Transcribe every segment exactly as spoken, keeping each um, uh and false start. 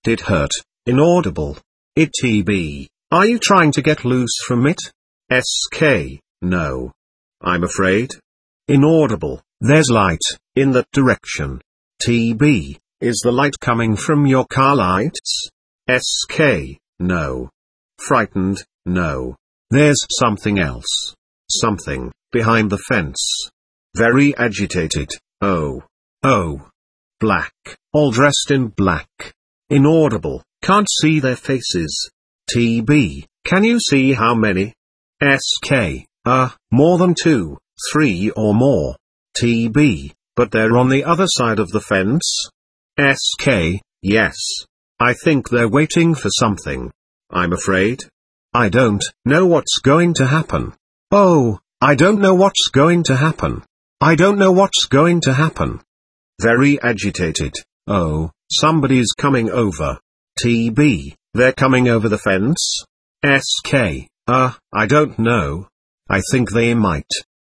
Did hurt. Inaudible. It T B. Are you trying to get loose from it? S K. No. I'm afraid. Inaudible. There's light in that direction. T B. Is the light coming from your car lights? S K. No. Frightened. No. There's something else. Something behind the fence. Very agitated. Oh. Oh. Black. All dressed in black. Inaudible. Can't see their faces. T B. Can you see how many? S K. Uh, more than two, three or more. T B. But they're on the other side of the fence? S K. Yes. I think they're waiting for something. I'm afraid. I don't know what's going to happen. Oh, I don't know what's going to happen. I don't know what's going to happen. Very agitated. Oh, somebody's coming over. T B. They're coming over the fence? S K. Uh, I don't know. I think they might.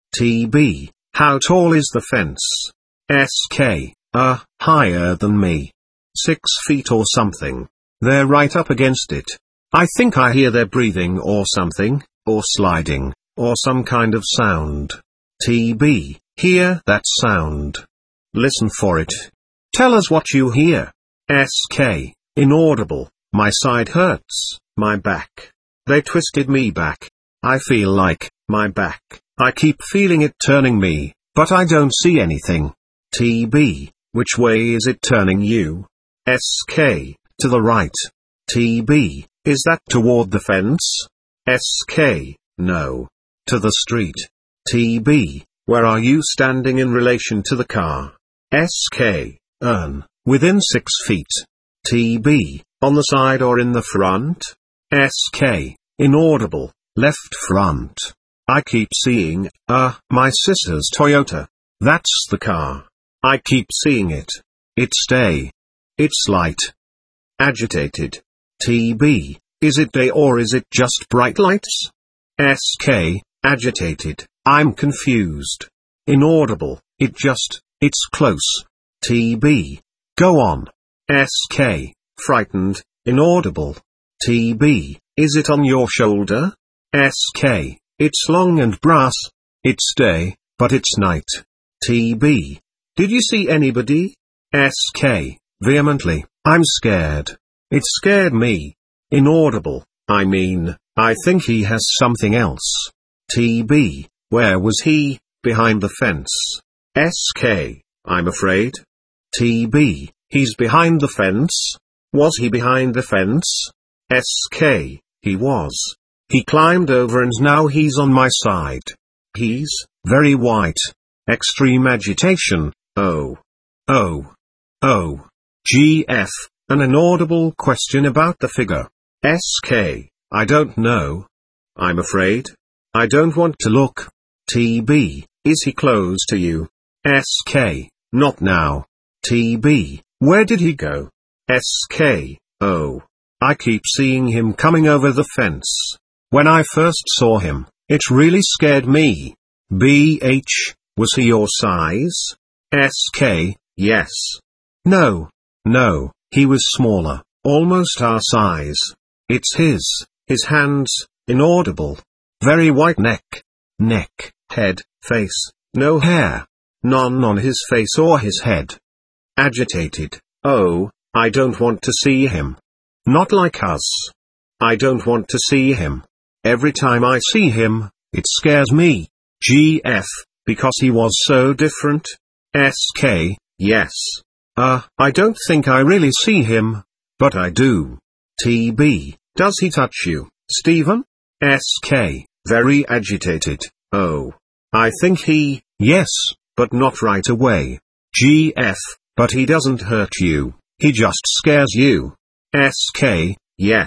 T B. How tall is the fence? S K. Uh, higher than me. Six feet or something. They're right up against it. I think I hear their breathing or something, or sliding, or some kind of sound. T B. Hear that sound. Listen for it. Tell us what you hear. S K. Inaudible. My side hurts, my back. They twisted me back. I feel like, my back. I keep feeling it turning me, but I don't see anything. T B. Which way is it turning you? S K. To the right. T B. Is that toward the fence? S K. No. To the street. T B. Where are you standing in relation to the car? S K. Urn. Within six feet. T B. On the side or in the front? S K. Inaudible. Left front. I keep seeing, uh, my sister's Toyota. That's the car. I keep seeing it. It's day. It's light. Agitated. T B. Is it day or is it just bright lights? S K. Agitated. I'm confused. Inaudible. It just, it's close. T B. Go on. S K. Frightened. Inaudible. T B. Is it on your shoulder? S K. It's long and brass. It's day, but it's night. T B. Did you see anybody? S K. Vehemently. I'm scared. It scared me. Inaudible. I mean, I think he has something else. T B. Where was he? Behind the fence. S K. I'm afraid. T B. He's behind the fence? Was he behind the fence? S K. He was. He climbed over and now he's on my side. He's very white. Extreme agitation. Oh. Oh. Oh. G F. An inaudible question about the figure. S K. I don't know. I'm afraid. I don't want to look. T B. Is he close to you? S K. Not now. T B. Where did he go? S K. Oh. I keep seeing him coming over the fence. When I first saw him, it really scared me. B H. Was he your size? S K. Yes. No. No, he was smaller, almost our size. It's his, his hands, inaudible. Very white neck. Neck, head, face, no hair. None on his face or his head. Agitated. Oh, I don't want to see him. Not like us. I don't want to see him. Every time I see him, it scares me. G F, because he was so different. S K, yes. Uh, I don't think I really see him, but I do. T B, does he touch you, Stephen? S K, very agitated. Oh. I think he, yes, but not right away. G F, but he doesn't hurt you, he just scares you. S K, yes.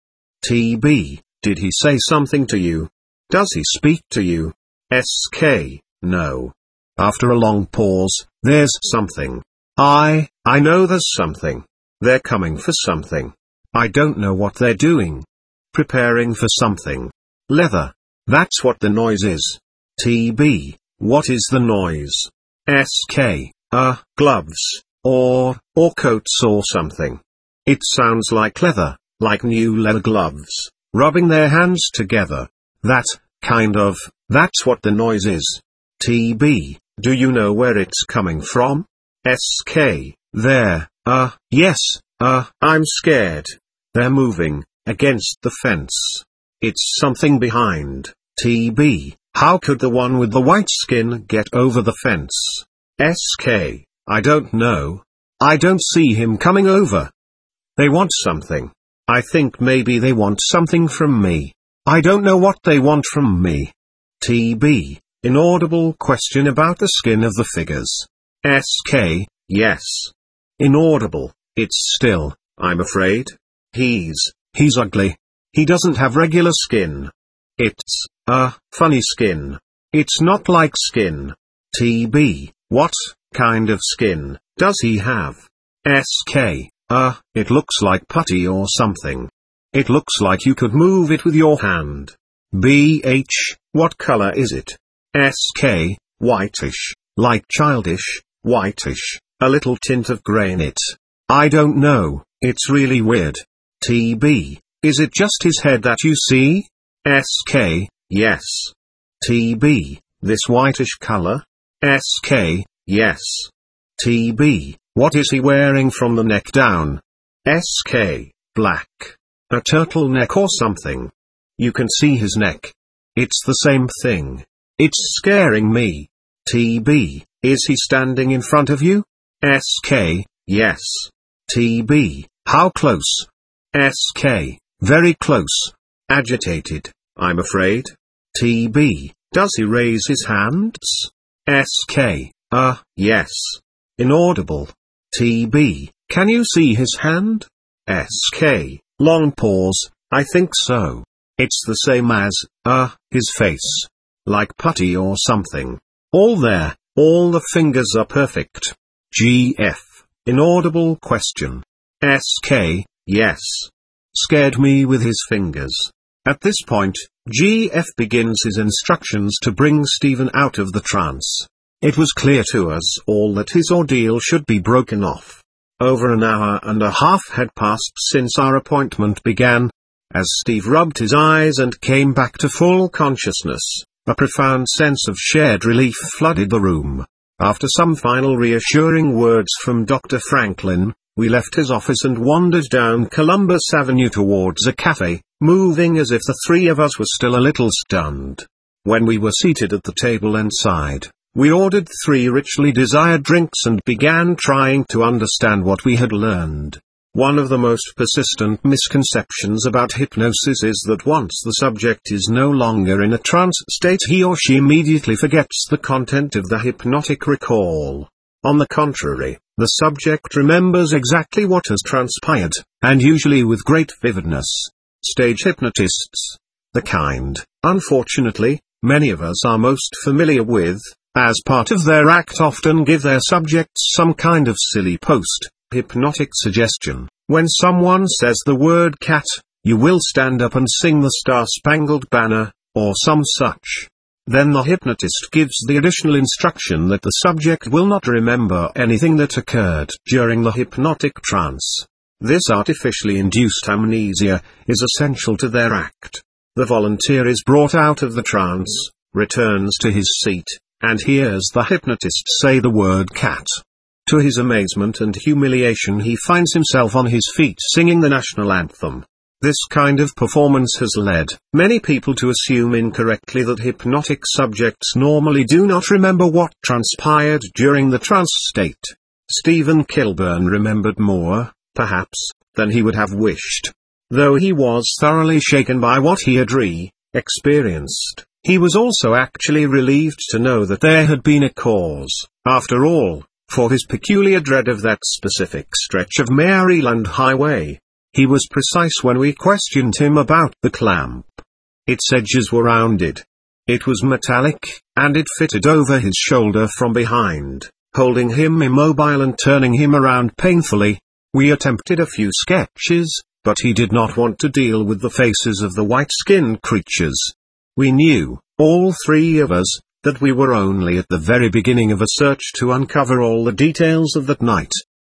T B, did he say something to you? Does he speak to you? S K, no. After a long pause, there's something. I, I know there's something. They're coming for something. I don't know what they're doing. Preparing for something. Leather. That's what the noise is. T B, what is the noise? S K, uh, gloves, or, or coats or something. It sounds like leather, like new leather gloves, rubbing their hands together. That, kind of, that's what the noise is. T B, do you know where it's coming from? S K, there, uh, yes, uh, I'm scared. They're moving, against the fence. It's something behind. T B, how could the one with the white skin get over the fence? S K, I don't know. I don't see him coming over. They want something. I think maybe they want something from me. I don't know what they want from me. T B, inaudible question about the skin of the figures. S K, yes. Inaudible, it's still, I'm afraid. He's, he's ugly. He doesn't have regular skin. It's, uh, funny skin. It's not like skin. T B, what kind of skin does he have? S K, uh, it looks like putty or something. It looks like you could move it with your hand. B H, what color is it? S K, whitish, like childish, whitish, a little tint of grey in it. I don't know, it's really weird. T B, is it just his head that you see? S K, yes. T B, this whitish color? S K, yes. T B, what is he wearing from the neck down? S K, black. A turtleneck or something. You can see his neck. It's the same thing. It's scaring me. T B, is he standing in front of you? S K, yes. T B, how close? S K, very close. Agitated, I'm afraid. T B, does he raise his hands? S K, uh, yes. Inaudible. T B, can you see his hand? S K, long pause, I think so. It's the same as, uh, his face. Like putty or something. All there, all the fingers are perfect. G F, inaudible question. S K, yes. Scared me with his fingers. At this point, G F begins his instructions to bring Stephen out of the trance. It was clear to us all that his ordeal should be broken off. Over an hour and a half had passed since our appointment began. As Steve rubbed his eyes and came back to full consciousness, a profound sense of shared relief flooded the room. After some final reassuring words from Doctor Franklin, we left his office and wandered down Columbus Avenue towards a cafe, moving as if the three of us were still a little stunned. When we were seated at the table inside, we ordered three richly desired drinks and began trying to understand what we had learned. One of the most persistent misconceptions about hypnosis is that once the subject is no longer in a trance state, he or she immediately forgets the content of the hypnotic recall. On the contrary, the subject remembers exactly what has transpired, and usually with great vividness. Stage hypnotists, the kind, unfortunately, many of us are most familiar with, as part of their act often give their subjects some kind of silly post-hypnotic suggestion. When someone says the word cat, you will stand up and sing the Star-Spangled Banner, or some such. Then the hypnotist gives the additional instruction that the subject will not remember anything that occurred during the hypnotic trance. This artificially induced amnesia is essential to their act. The volunteer is brought out of the trance, returns to his seat, and hears the hypnotist say the word cat. To his amazement and humiliation, he finds himself on his feet singing the national anthem. This kind of performance has led many people to assume incorrectly that hypnotic subjects normally do not remember what transpired during the trance state. Stephen Kilburn remembered more, perhaps, than he would have wished. Though he was thoroughly shaken by what he had re-experienced, he was also actually relieved to know that there had been a cause, after all, for his peculiar dread of that specific stretch of Maryland highway. He was precise when we questioned him about the clamp. Its edges were rounded. It was metallic, and it fitted over his shoulder from behind, holding him immobile and turning him around painfully. We attempted a few sketches, but he did not want to deal with the faces of the white-skinned creatures. We knew, all three of us, that we were only at the very beginning of a search to uncover all the details of that night.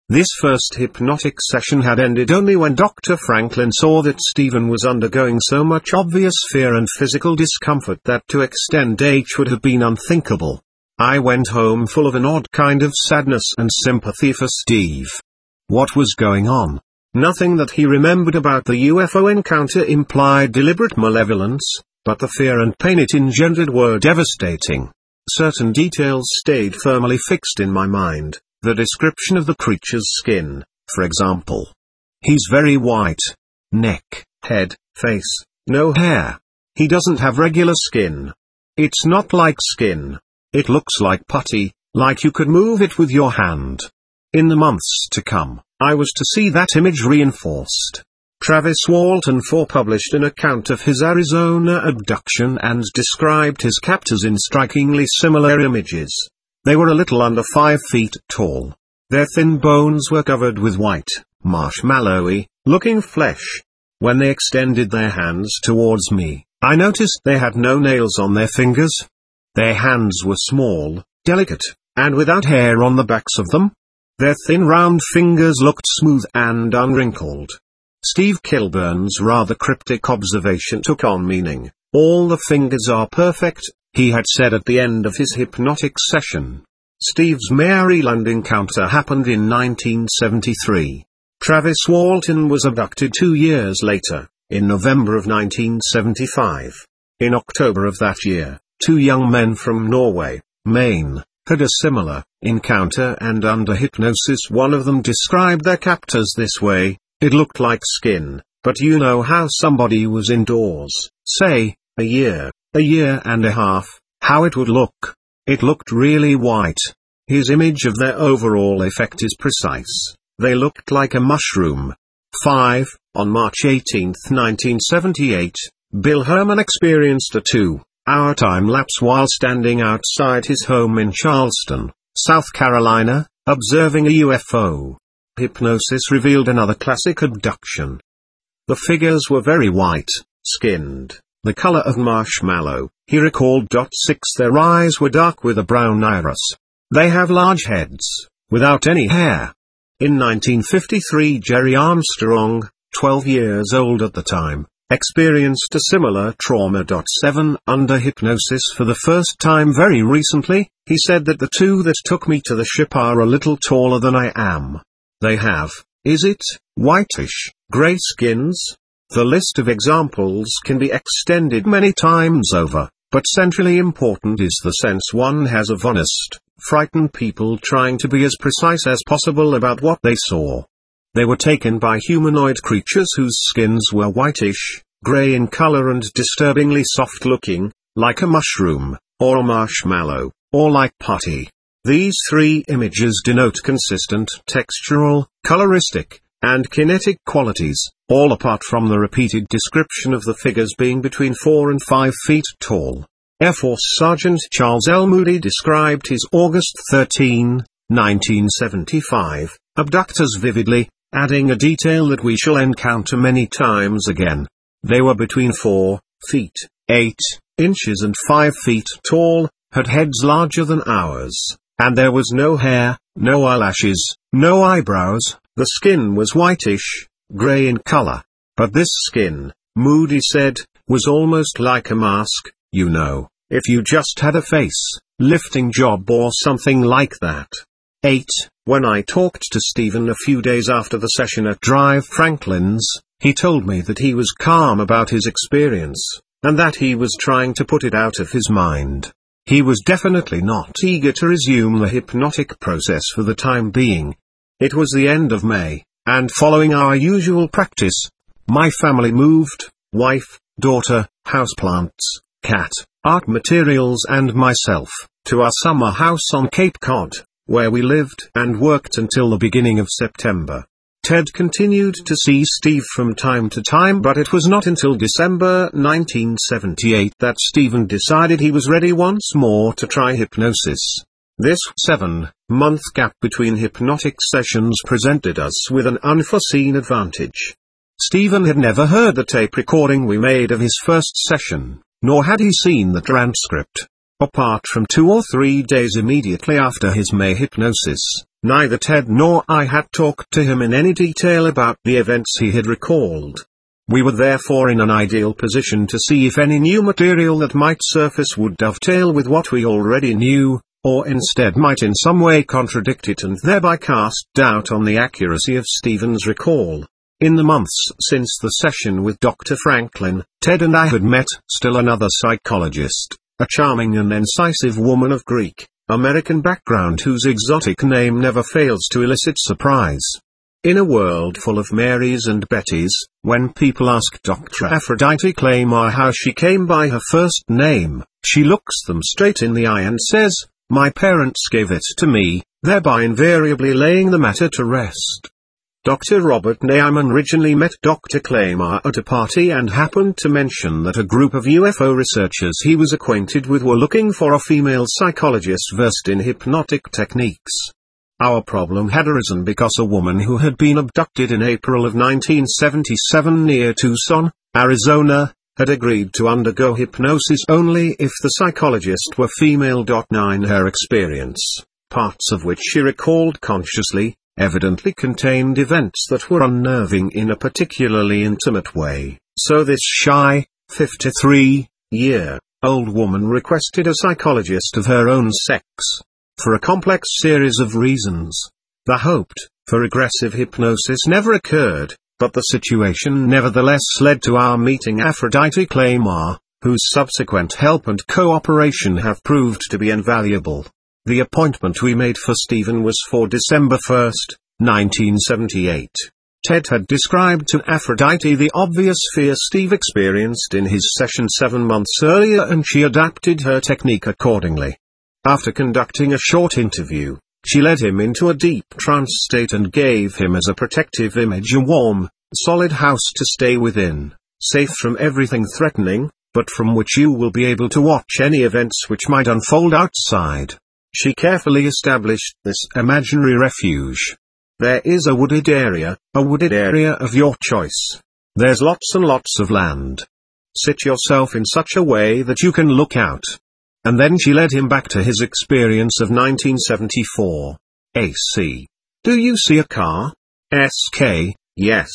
This first hypnotic session had ended only when Doctor Franklin saw that Stephen was undergoing so much obvious fear and physical discomfort that to extend H would have been unthinkable. I went home full of an odd kind of sadness and sympathy for Steve. What was going on? Nothing that he remembered about the U F O encounter implied deliberate malevolence, but the fear and pain it engendered were devastating. Certain details stayed firmly fixed in my mind. The description of the creature's skin, for example. He's very white. Neck, head, face, no hair. He doesn't have regular skin. It's not like skin. It looks like putty, like you could move it with your hand. In the months to come, I was to see that image reinforced. Travis Walton four published an account of his Arizona abduction and described his captors in strikingly similar images. They were a little under five feet tall. Their thin bones were covered with white, marshmallowy, looking flesh. When they extended their hands towards me, I noticed they had no nails on their fingers. Their hands were small, delicate, and without hair on the backs of them. Their thin round fingers looked smooth and unwrinkled. Steve Kilburn's rather cryptic observation took on meaning. All the fingers are perfect, he had said at the end of his hypnotic session. Steve's Maryland encounter happened in nineteen seventy-three. Travis Walton was abducted two years later, in November of nineteen seventy-five. In October of that year, two young men from Norway, Maine, had a similar encounter, and under hypnosis one of them described their captors this way: it looked like skin, but you know how somebody was indoors, say, a year, a year and a half, how it would look. It looked really white. His image of their overall effect is precise. They looked like a mushroom. five. On March eighteenth nineteen seventy-eight, Bill Herman experienced a two-hour time lapse while standing outside his home in Charleston, South Carolina, observing a U F O. Hypnosis revealed another classic abduction. The figures were very white, skinned, the color of marshmallow, he recalled. six Their eyes were dark with a brown iris. They have large heads, without any hair. In nineteen fifty-three, Jerry Armstrong, twelve years old at the time, experienced a similar trauma. seven Under hypnosis for the first time very recently, he said that the two that took me to the ship are a little taller than I am. They have, is it, whitish, gray skins? The list of examples can be extended many times over, but centrally important is the sense one has of honest, frightened people trying to be as precise as possible about what they saw. They were taken by humanoid creatures whose skins were whitish, gray in color and disturbingly soft-looking, like a mushroom, or a marshmallow, or like putty. These three images denote consistent textural, coloristic, and kinetic qualities, all apart from the repeated description of the figures being between four and five feet tall. Air Force Sergeant Charles L. Moody described his August thirteenth, nineteen seventy-five, abductors vividly, adding a detail that we shall encounter many times again. They were between four feet, eight inches and five feet tall, had heads larger than ours, and there was no hair, no eyelashes, no eyebrows. The skin was whitish, gray in color. But this skin, Moody said, was almost like a mask, you know, if you just had a face, lifting job or something like that. eight When I talked to Stephen a few days after the session at Drive Franklin's, he told me that he was calm about his experience, and that he was trying to put it out of his mind. He was definitely not eager to resume the hypnotic process for the time being. It was the end of May, and following our usual practice, my family moved, wife, daughter, houseplants, cat, art materials and myself, to our summer house on Cape Cod, where we lived and worked until the beginning of September. Ted continued to see Steve from time to time, but it was not until December nineteen seventy-eight that Stephen decided he was ready once more to try hypnosis. This seven-month gap between hypnotic sessions presented us with an unforeseen advantage. Stephen had never heard the tape recording we made of his first session, nor had he seen the transcript. Apart from two or three days immediately after his May hypnosis, Neither Ted nor I had talked to him in any detail about the events he had recalled. We were therefore in an ideal position to see if any new material that might surface would dovetail with what we already knew, or instead might in some way contradict it and thereby cast doubt on the accuracy of Stephen's recall. In the months since the session with Doctor Franklin, Ted and I had met still another psychologist, a charming and incisive woman of Greek American background whose exotic name never fails to elicit surprise. In a world full of Marys and Bettys, when people ask Doctor Aphrodite Claymore how she came by her first name, she looks them straight in the eye and says, "My parents gave it to me," thereby invariably laying the matter to rest. Doctor Robert Neyman originally met Doctor Claymore at a party and happened to mention that a group of U F O researchers he was acquainted with were looking for a female psychologist versed in hypnotic techniques. Our problem had arisen because a woman who had been abducted in April of nineteen seventy-seven near Tucson, Arizona, had agreed to undergo hypnosis only if the psychologist were female. In her experience, parts of which she recalled consciously, evidently contained events that were unnerving in a particularly intimate way, so this shy, fifty-three-year-old woman requested a psychologist of her own sex. For a complex series of reasons, the hoped for aggressive hypnosis never occurred, but the situation nevertheless led to our meeting Aphrodite Claymore, whose subsequent help and cooperation have proved to be invaluable. The appointment we made for Stephen was for December first, nineteen seventy-eight. Ted had described to Aphrodite the obvious fear Steve experienced in his session seven months earlier and she adapted her technique accordingly. After conducting a short interview, she led him into a deep trance state and gave him as a protective image a warm, solid house to stay within, safe from everything threatening, but from which you will be able to watch any events which might unfold outside. She carefully established this imaginary refuge. There is a wooded area, a wooded area of your choice. There's lots and lots of land. Sit yourself in such a way that you can look out. And then she led him back to his experience of nineteen seventy-four. A C. Do you see a car? S K. Yes.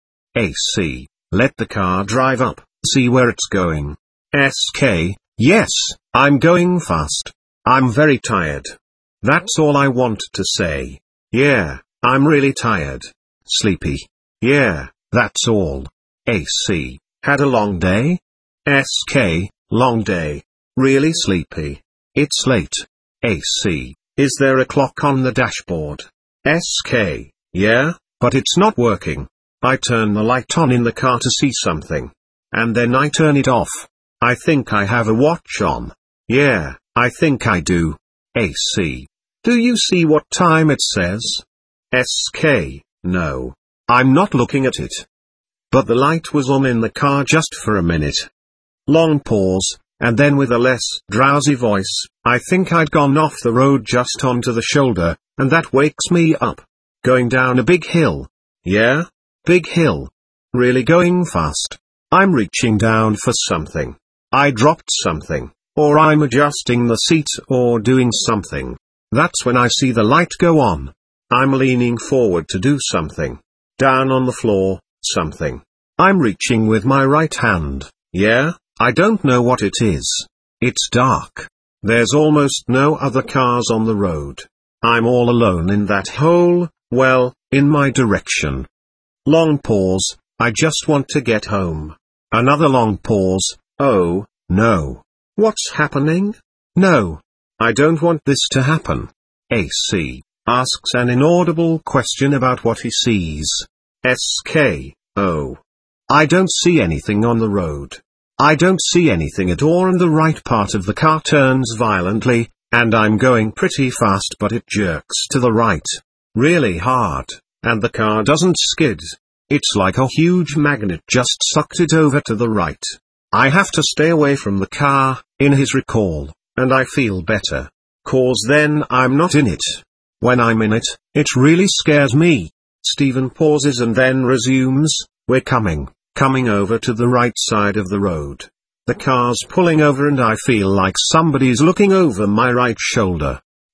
A C. Let the car drive up, see where it's going. S K. Yes, I'm going fast. I'm very tired. That's all I want to say. Yeah, I'm really tired. Sleepy. Yeah, that's all. A C. Had a long day? S K. Long day. Really sleepy. It's late. A C. Is there a clock on the dashboard? S K. Yeah, but it's not working. I turn the light on in the car to see something. And then I turn it off. I think I have a watch on. Yeah, I think I do. A C. Do you see what time it says? S K. No. I'm not looking at it. But the light was on in the car just for a minute. Long pause, and then with a less drowsy voice, I think I'd gone off the road just onto the shoulder, and that wakes me up. Going down a big hill. Yeah? Big hill. Really going fast. I'm reaching down for something. I dropped something. Or I'm adjusting the seat or doing something. That's when I see the light go on. I'm leaning forward to do something. Down on the floor, something. I'm reaching with my right hand. Yeah, I don't know what it is. It's dark. There's almost no other cars on the road. I'm all alone in that hole, well, in my direction. Long pause, I just want to get home. Another long pause, oh, no. What's happening? No. I don't want this to happen. A C. Asks an inaudible question about what he sees. S K. Oh. I don't see anything on the road. I don't see anything at all and the right part of the car turns violently, and I'm going pretty fast but it jerks to the right. Really hard, and the car doesn't skid. It's like a huge magnet just sucked it over to the right. I have to stay away from the car, in his recall, and I feel better. Cause then I'm not in it. When I'm in it, it really scares me. Stephen pauses and then resumes, we're coming, coming over to the right side of the road. The car's pulling over and I feel like somebody's looking over my right shoulder.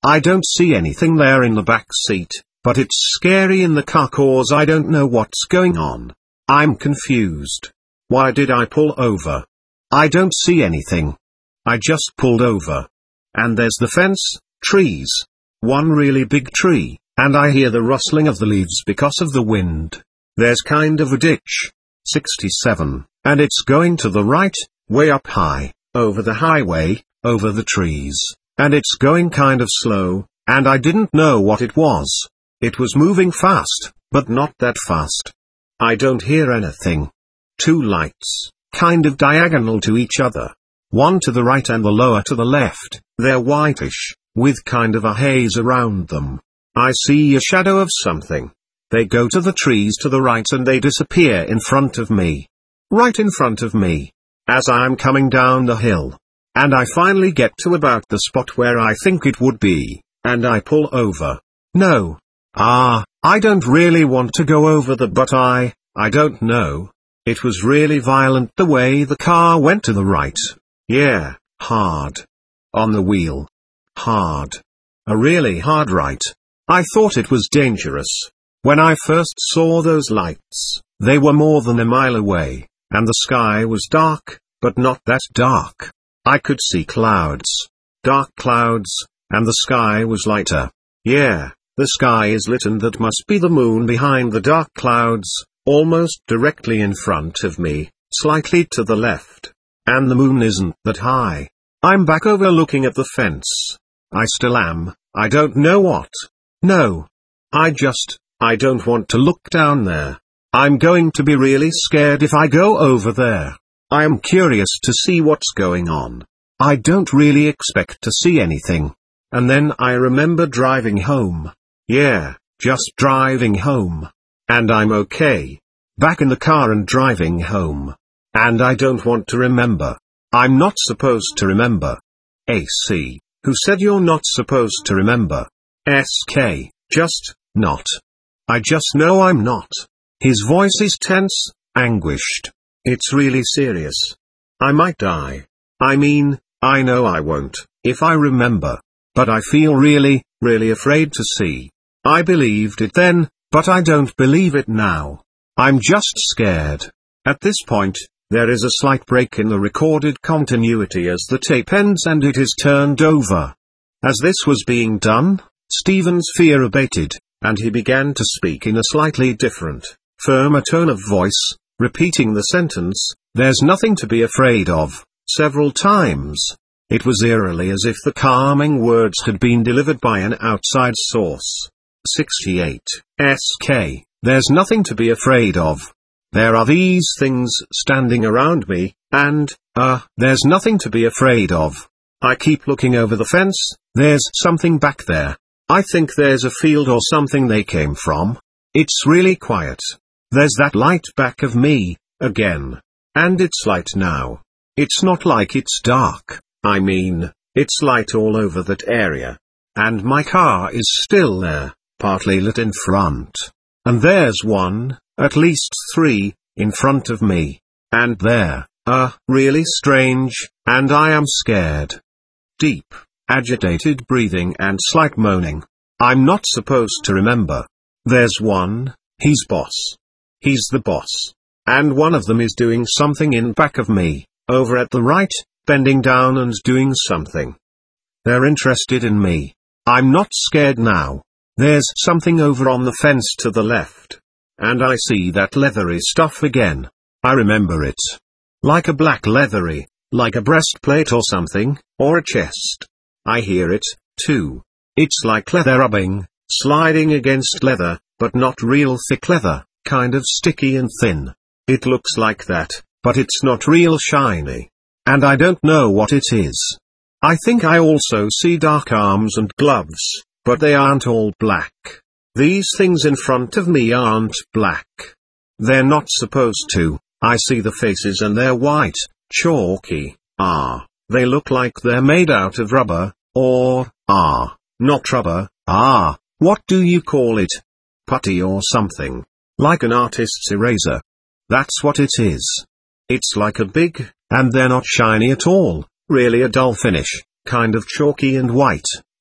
I don't see anything there in the back seat, but it's scary in the car cause I don't know what's going on. I'm confused. Why did I pull over? I don't see anything. I just pulled over. And there's the fence, trees. One really big tree, and I hear the rustling of the leaves because of the wind. There's kind of a ditch. sixty-seven, and it's going to the right, way up high, over the highway, over the trees, and it's going kind of slow, and I didn't know what it was. It was moving fast, but not that fast. I don't hear anything. Two lights, kind of diagonal to each other. One to the right and the lower to the left, they're whitish, with kind of a haze around them. I see a shadow of something. They go to the trees to the right and they disappear in front of me. Right in front of me. As I'm coming down the hill. And I finally get to about the spot where I think it would be, and I pull over. No. Ah, I don't really want to go over the but I, I don't know. It was really violent the way the car went to the right. Yeah, hard. On the wheel. Hard. A really hard right. I thought it was dangerous. When I first saw those lights, they were more than a mile away, and the sky was dark, but not that dark. I could see clouds. Dark clouds, and the sky was lighter. Yeah, the sky is lit and that must be the moon behind the dark clouds, almost directly in front of me, slightly to the left. And the moon isn't that high. I'm back over looking at the fence. I still am, I don't know what. No. I just, I don't want to look down there. I'm going to be really scared if I go over there. I am curious to see what's going on. I don't really expect to see anything. And then I remember driving home. Yeah, just driving home. And I'm okay. Back in the car and driving home. And I don't want to remember. I'm not supposed to remember. A C, who said you're not supposed to remember? S K, just, not. I just know I'm not. His voice is tense, anguished. It's really serious. I might die. I mean, I know I won't, if I remember. But I feel really, really afraid to see. I believed it then, but I don't believe it now. I'm just scared. At this point, there is a slight break in the recorded continuity as the tape ends and it is turned over. As this was being done, Stephen's fear abated, and he began to speak in a slightly different, firmer tone of voice, repeating the sentence, "There's nothing to be afraid of," several times. It was eerily as if the calming words had been delivered by an outside source. sixty-eight. S K, there's nothing to be afraid of. There are these things standing around me, and, uh, there's nothing to be afraid of. I keep looking over the fence, there's something back there. I think there's a field or something they came from. It's really quiet. There's that light back of me, again. And it's light now. It's not like it's dark, I mean, it's light all over that area. And my car is still there, partly lit in front. And there's one, at least three, in front of me. And they're, uh, really strange, and I am scared. Deep, agitated breathing and slight moaning. I'm not supposed to remember. There's one, he's boss. He's the boss. And one of them is doing something in back of me, over at the right, bending down and doing something. They're interested in me. I'm not scared now. There's something over on the fence to the left. And I see that leathery stuff again. I remember it. Like a black leathery, like a breastplate or something, or a chest. I hear it, too. It's like leather rubbing, sliding against leather, but not real thick leather, kind of sticky and thin. It looks like that, but it's not real shiny. And I don't know what it is. I think I also see dark arms and gloves, but they aren't all black. These things in front of me aren't black. They're not supposed to. I see the faces and they're white, chalky. Ah, they look like they're made out of rubber, or, ah, not rubber, ah, what do you call it? Putty or something. Like an artist's eraser. That's what it is. It's like a big, and they're not shiny at all, really a dull finish, kind of chalky and white,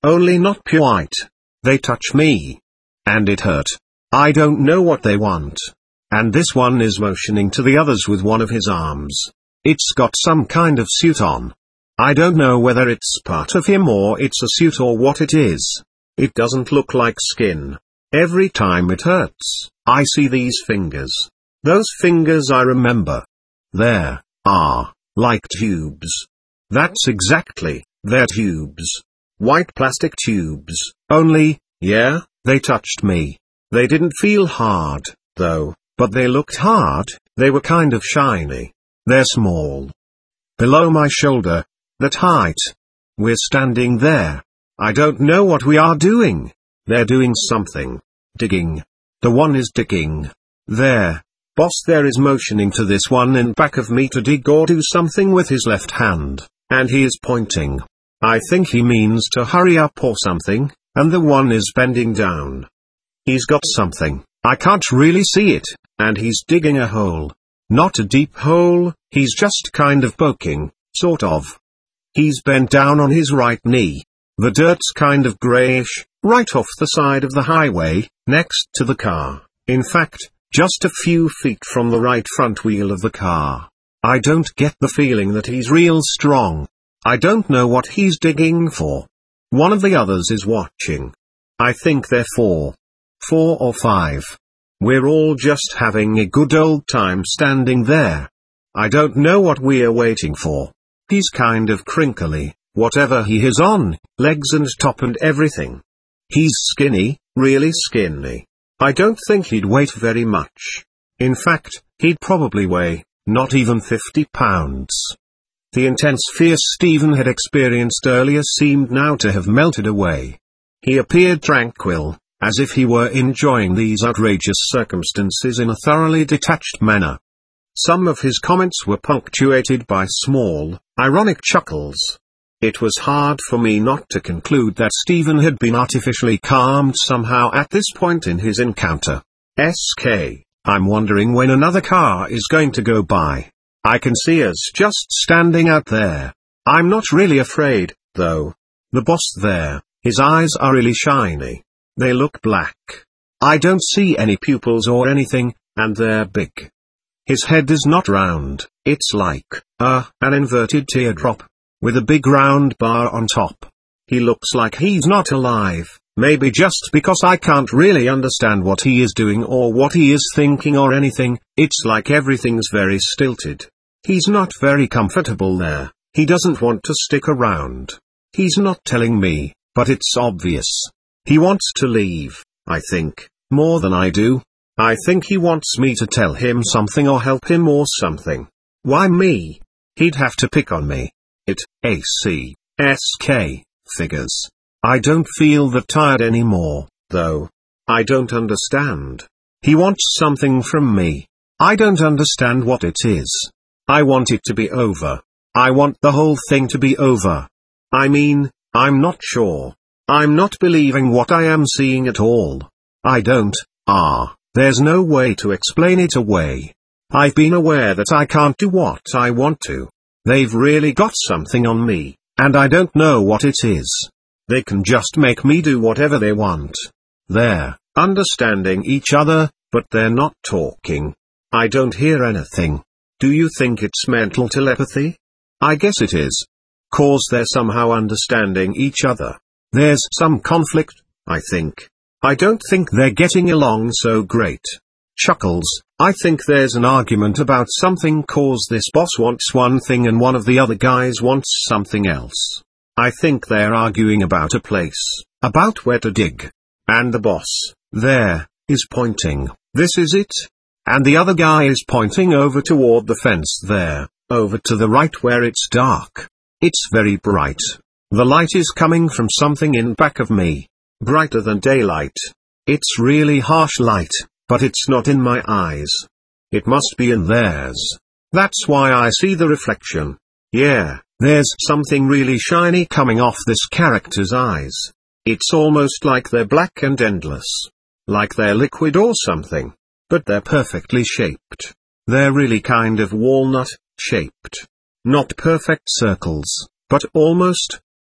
only not pure white. They touch me. And it hurt. I don't know what they want. And this one is motioning to the others with one of his arms. It's got some kind of suit on. I don't know whether it's part of him or it's a suit or what it is. It doesn't look like skin. Every time it hurts, I see these fingers. Those fingers I remember. There, are, like tubes. That's exactly, they're tubes. White plastic tubes, only, yeah, they touched me. They didn't feel hard, though, but they looked hard, they were kind of shiny. They're small. Below my shoulder. That height. We're standing there. I don't know what we are doing. They're doing something. Digging. The one is digging. There. Boss there is motioning to this one in back of me to dig or do something with his left hand, and he is pointing. I think he means to hurry up or something, and the one is bending down. He's got something, I can't really see it, and he's digging a hole. Not a deep hole, he's just kind of poking, sort of. He's bent down on his right knee. The dirt's kind of grayish, right off the side of the highway, next to the car. In fact, just a few feet from the right front wheel of the car. I don't get the feeling that he's real strong. I don't know what he's digging for. One of the others is watching. I think they're four. Four or five. We're all just having a good old time standing there. I don't know what we're waiting for. He's kind of crinkly, whatever he has on, legs and top and everything. He's skinny, really skinny. I don't think he'd weigh very much. In fact, he'd probably weigh, not even fifty pounds. The intense fear Stephen had experienced earlier seemed now to have melted away. He appeared tranquil, as if he were enjoying these outrageous circumstances in a thoroughly detached manner. Some of his comments were punctuated by small, ironic chuckles. It was hard for me not to conclude that Stephen had been artificially calmed somehow at this point in his encounter. S K, I'm wondering when another car is going to go by. I can see us just standing out there. I'm not really afraid, though. The boss there, his eyes are really shiny. They look black. I don't see any pupils or anything, and they're big. His head is not round, it's like, uh, an inverted teardrop, with a big round bar on top. He looks like he's not alive, maybe just because I can't really understand what he is doing or what he is thinking or anything. It's like everything's very stilted. He's not very comfortable there, he doesn't want to stick around. He's not telling me, but it's obvious. He wants to leave, I think, more than I do. I think he wants me to tell him something or help him or something. Why me? He'd have to pick on me. It, A C, S K, figures. I don't feel that tired anymore, though. I don't understand. He wants something from me. I don't understand what it is. I want it to be over. I want the whole thing to be over. I mean, I'm not sure. I'm not believing what I am seeing at all. I don't, ah. There's no way to explain it away. I've been aware that I can't do what I want to. They've really got something on me, and I don't know what it is. They can just make me do whatever they want. They're understanding each other, but they're not talking. I don't hear anything. Do you think it's mental telepathy? I guess it is. 'Cause they're somehow understanding each other. There's some conflict, I think. I don't think they're getting along so great. Chuckles, I think there's an argument about something 'cause this boss wants one thing and one of the other guys wants something else. I think they're arguing about a place, about where to dig. And the boss, there, is pointing, this is it? And the other guy is pointing over toward the fence there, over to the right where it's dark. It's very bright. The light is coming from something in back of me. Brighter than daylight. It's really harsh light, but it's not in my eyes. It must be in theirs. That's why I see the reflection. Yeah, there's something really shiny coming off this character's eyes. It's almost like they're black and endless. Like they're liquid or something. But they're perfectly shaped. They're really kind of walnut-shaped. Not perfect circles, but almost.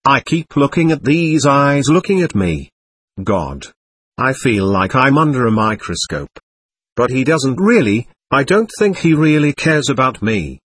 I keep looking at these eyes looking at me. God. I feel like I'm under a microscope. But he doesn't really, I don't think he really cares about me.